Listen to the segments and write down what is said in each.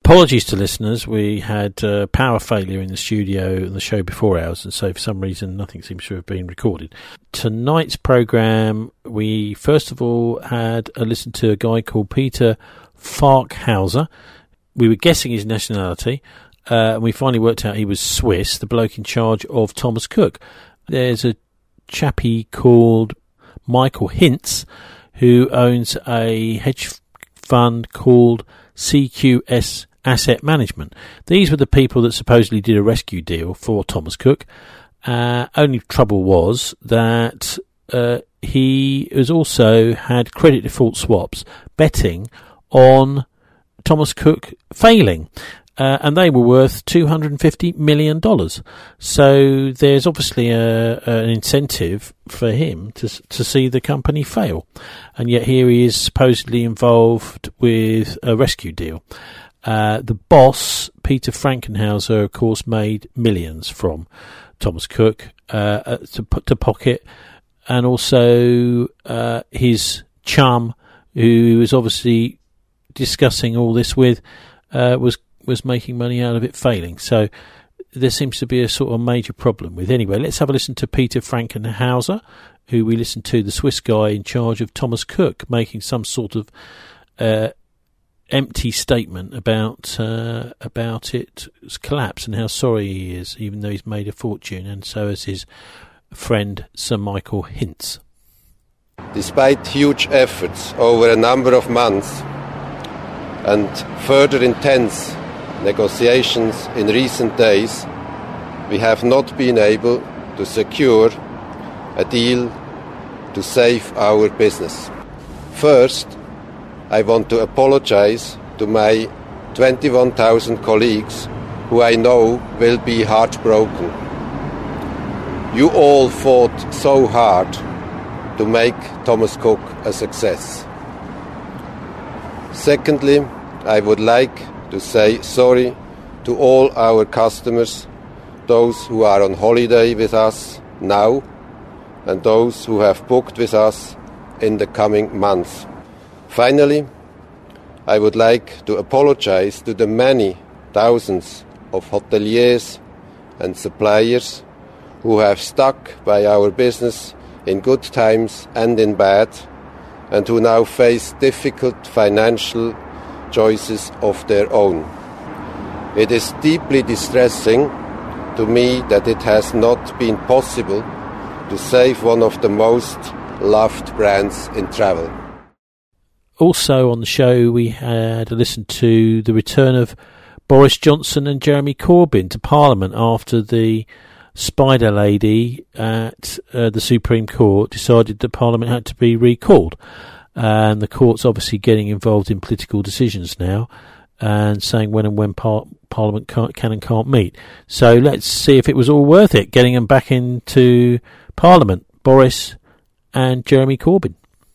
Apologies to listeners. We had power failure in the studio and the show before ours, and so for some reason nothing seems to have been recorded. Tonight's programme, we first of all had a listen to a guy called Peter Farkhauser. We were guessing his nationality, and we finally worked out he was Swiss, the bloke in charge of Thomas Cook. There's a chappie called Michael Hintz who owns a hedge fund called CQS Asset Management. These were the people that supposedly did a rescue deal for Thomas Cook. Only trouble was that he has also had credit default swaps betting on Thomas Cook failing. And they were worth $250 million. So there's obviously an incentive for him to see the company fail. And yet here he is supposedly involved with a rescue deal. The boss, Peter Frankenhauser, of course, made millions from Thomas Cook to pocket. And also his chum, who was obviously discussing all this with, was making money out of it failing. So there seems to be a sort of major problem with. Anyway, let's have a listen to Peter Frankenhauser, who we listened to, the Swiss guy in charge of Thomas Cook, making some sort of empty statement about its collapse and how sorry he is, even though he's made a fortune, and so has his friend Sir Michael Hintz. Despite huge efforts over a number of months and further intense negotiations in recent days, we have not been able to secure a deal to save our business. First, I want to apologize to my 21,000 colleagues who I know will be heartbroken. You all fought so hard to make Thomas Cook a success. Secondly, I would like to say sorry to all our customers, those who are on holiday with us now and those who have booked with us in the coming months. Finally, I would like to apologize to the many thousands of hoteliers and suppliers who have stuck by our business in good times and in bad, and who now face difficult financial choices of their own. It is deeply distressing to me that it has not been possible to save one of the most loved brands in travel. Also on the show, we had a listen to the return of Boris Johnson and Jeremy Corbyn to Parliament after the spider lady at the Supreme Court decided that Parliament had to be recalled. And the court's obviously getting involved in political decisions now and saying when Parliament can and can't meet. So let's see if it was all worth it, getting them back into Parliament, Boris and Jeremy Corbyn.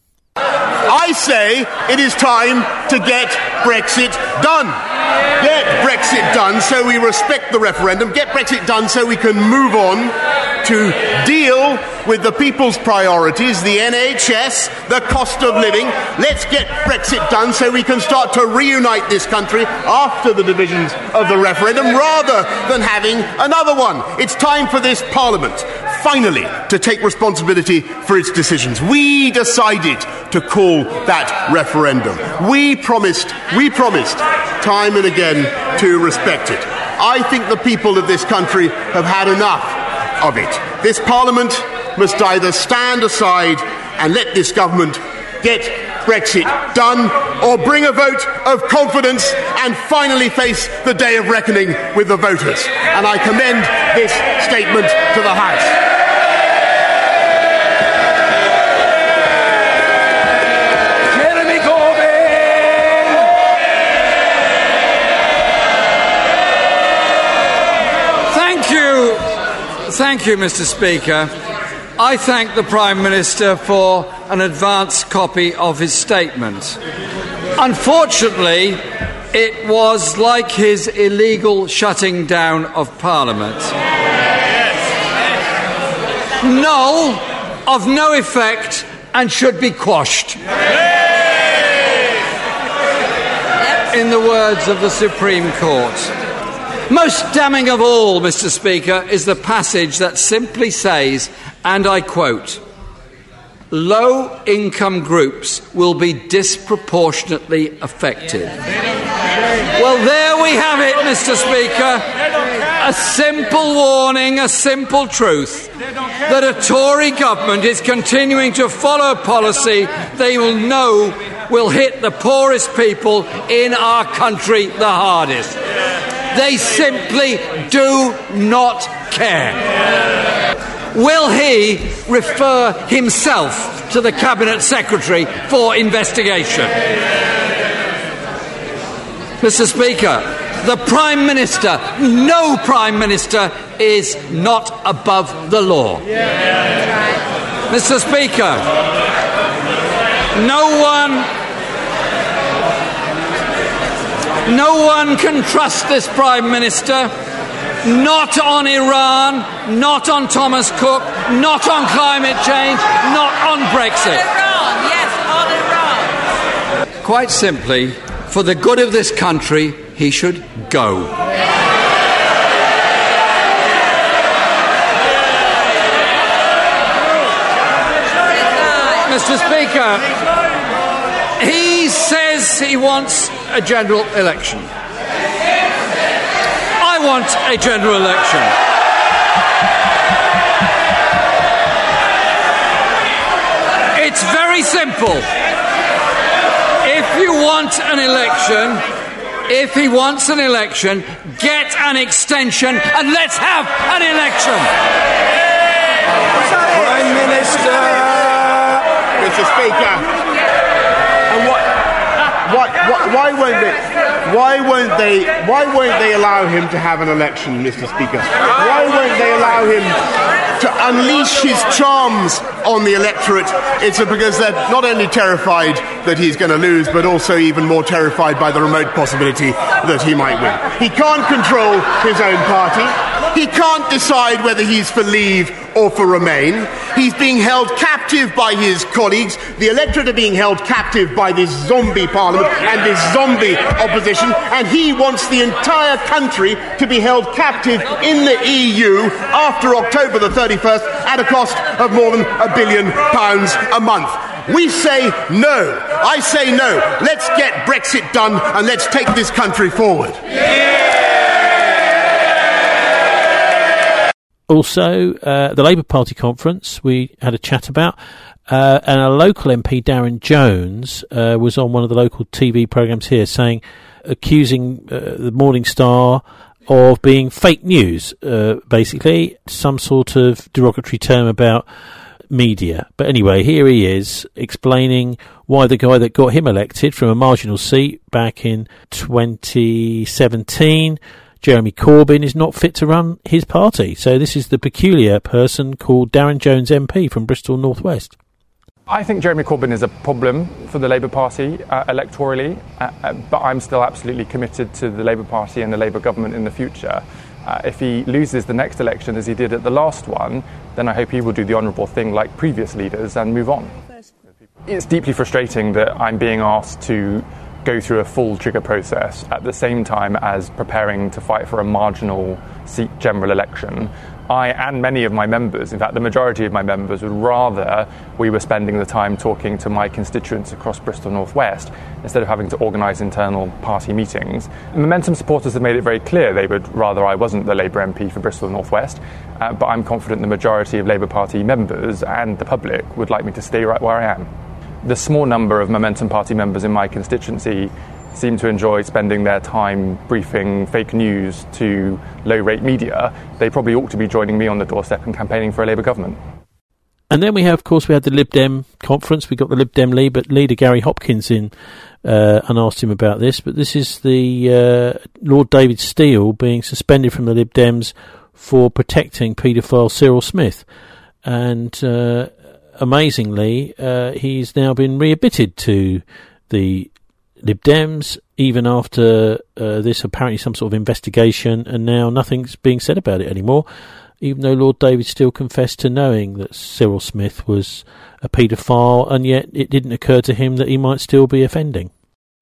I say it is time to get Brexit done. Get Brexit done so we respect the referendum. Get Brexit done so we can move on to deal with the people's priorities, the NHS, the cost of living. Let's get Brexit done so we can start to reunite this country after the divisions of the referendum rather than having another one. It's time for this Parliament finally to take responsibility for its decisions. We decided to call that referendum. We promised time and again to respect it. I think the people of this country have had enough of it. This Parliament must either stand aside and let this government get Brexit done, or bring a vote of confidence and finally face the day of reckoning with the voters. And I commend this statement to the House. Thank you, Mr. Speaker. I thank the Prime Minister for an advance copy of his statement. Unfortunately, it was like his illegal shutting down of Parliament. Null, of no effect, and should be quashed. in the words of the Supreme Court. Most damning of all, Mr. Speaker, is the passage that simply says, and I quote, "Low-income groups will be disproportionately affected." Well, there we have it, Mr. Speaker. A simple warning, a simple truth, that a Tory government is continuing to follow a policy they will know will hit the poorest people in our country the hardest. They simply do not care. Will he refer himself to the Cabinet Secretary for investigation? Mr. Speaker, the Prime Minister, no Prime Minister, is not above the law. Mr. Speaker, no one can trust this Prime Minister, not on Iran, not on Thomas Cook, not on climate change, not on Brexit. Iran, yes, on Iran. Quite simply, for the good of this country, he should go. Mr. Speaker, he says he wants a general election. I want a general election. It's very simple. If he wants an election, get an extension and let's have an election. Prime Minister, Mr. Speaker, and why won't they allow him to have an election, Mr. Speaker? Why won't they allow him to unleash his charms on the electorate? It's because they're not only terrified that he's going to lose, but also even more terrified by the remote possibility that he might win. He can't control his own party. He can't decide whether he's for Leave or for Remain. He's being held captive by his colleagues. The electorate are being held captive by this zombie parliament and this zombie opposition, and he wants the entire country to be held captive in the EU after October the 31st at a cost of more than £1 billion a month. We say no. I say no. Let's get Brexit done and let's take this country forward. Also, the Labour Party conference we had a chat about, and a local MP, Darren Jones, was on one of the local TV programmes here accusing the Morning Star of being fake news, basically, some sort of derogatory term about media. But anyway, here he is explaining why the guy that got him elected from a marginal seat back in 2017, Jeremy Corbyn, is not fit to run his party. So this is the peculiar person called Darren Jones MP from Bristol North West. I think Jeremy Corbyn is a problem for the Labour Party electorally, but I'm still absolutely committed to the Labour Party and the Labour government in the future. If he loses the next election as he did at the last one, then I hope he will do the honourable thing like previous leaders and move on. It's deeply frustrating that I'm being asked to go through a full trigger process at the same time as preparing to fight for a marginal seat general election. I and many of my members, in fact the majority of my members, would rather we were spending the time talking to my constituents across Bristol North West instead of having to organise internal party meetings. Momentum supporters have made it very clear they would rather I wasn't the Labour MP for Bristol North West, but I'm confident the majority of Labour Party members and the public would like me to stay right where I am. The small number of Momentum Party members in my constituency seem to enjoy spending their time briefing fake news to low-rate media. They probably ought to be joining me on the doorstep and campaigning for a Labour government. And then we had the Lib Dem conference. We got the Lib Dem leader Gary Hopkins in and asked him about this. But this is the Lord David Steele being suspended from the Lib Dems for protecting paedophile Cyril Smith. And amazingly, he's now been readmitted to the Lib Dems, even after this apparently some sort of investigation, and now nothing's being said about it anymore, even though Lord David still confessed to knowing that Cyril Smith was a paedophile, and yet it didn't occur to him that he might still be offending.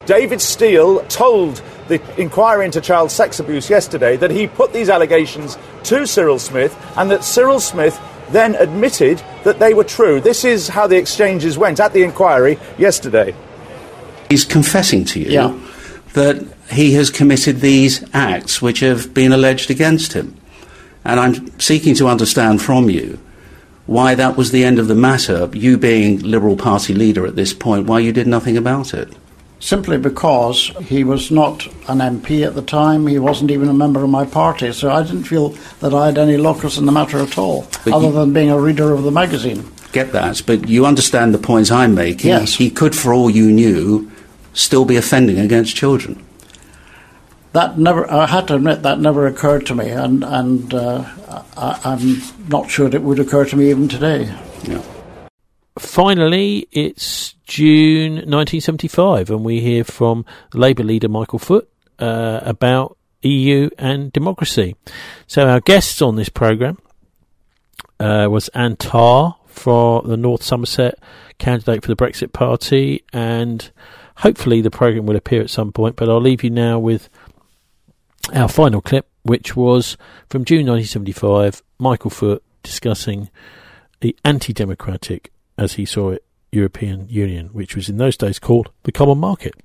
David Steele told the inquiry into child sex abuse yesterday that he put these allegations to Cyril Smith and that Cyril Smith then admitted that they were true. This is how the exchanges went at the inquiry yesterday. He's confessing to you that he has committed these acts which have been alleged against him. And I'm seeking to understand from you why that was the end of the matter, you being Liberal Party leader at this point, why you did nothing about it. Simply because he was not an MP at the time, he wasn't even a member of my party, so I didn't feel that I had any locus in the matter at all, other than being a reader of the magazine. Get that, but you understand the points I'm making. Yes. He could, for all you knew, still be offending against children. That never, I had to admit, that never occurred to me, and I'm not sure it would occur to me even today. Yeah. Finally, it's June 1975, and we hear from Labour leader Michael Foot about EU and democracy. So our guests on this programme was Anne Tarr, for the North Somerset candidate for the Brexit Party, and hopefully the programme will appear at some point, but I'll leave you now with our final clip, which was from June 1975, Michael Foot discussing the anti-democratic, as he saw it, European Union, which was in those days called the Common Market.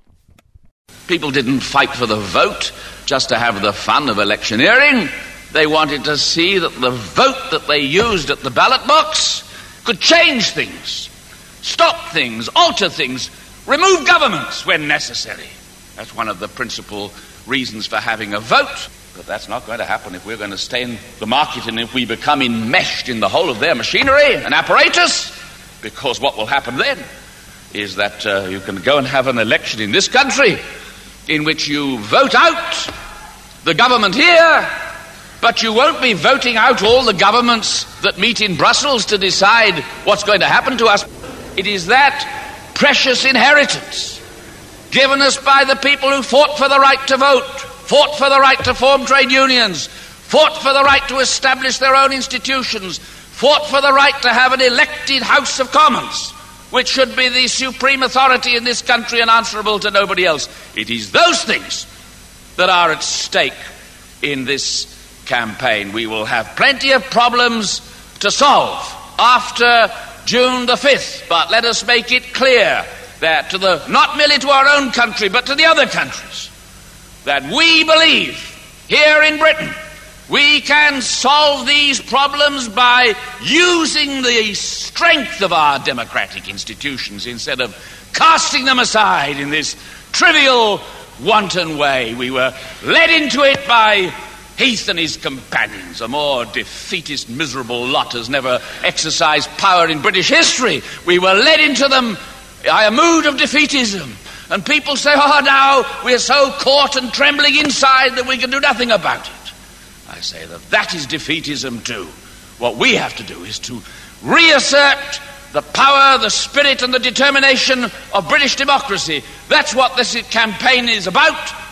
People didn't fight for the vote just to have the fun of electioneering. They wanted to see that the vote that they used at the ballot box could change things, stop things, alter things, remove governments when necessary. That's one of the principal reasons for having a vote. But that's not going to happen if we're going to stay in the market and if we become enmeshed in the whole of their machinery and apparatus. Because what will happen then is that you can go and have an election in this country in which you vote out the government here, but you won't be voting out all the governments that meet in Brussels to decide what's going to happen to us. It is that precious inheritance given us by the people who fought for the right to vote, fought for the right to form trade unions, fought for the right to establish their own institutions, fought for the right to have an elected House of Commons, which should be the supreme authority in this country and answerable to nobody else. It is those things that are at stake in this campaign. We will have plenty of problems to solve after June the 5th, but let us make it clear that not merely to our own country, but to the other countries, that we believe here in Britain we can solve these problems by using the strength of our democratic institutions instead of casting them aside in this trivial, wanton way. We were led into it by Heath and his companions, a more defeatist, miserable lot as never exercised power in British history. We were led into them by a mood of defeatism. And people say, now we're so caught and trembling inside that we can do nothing about it. I say that is defeatism too. What we have to do is to reassert the power, the spirit and the determination of British democracy. That's what this campaign is about.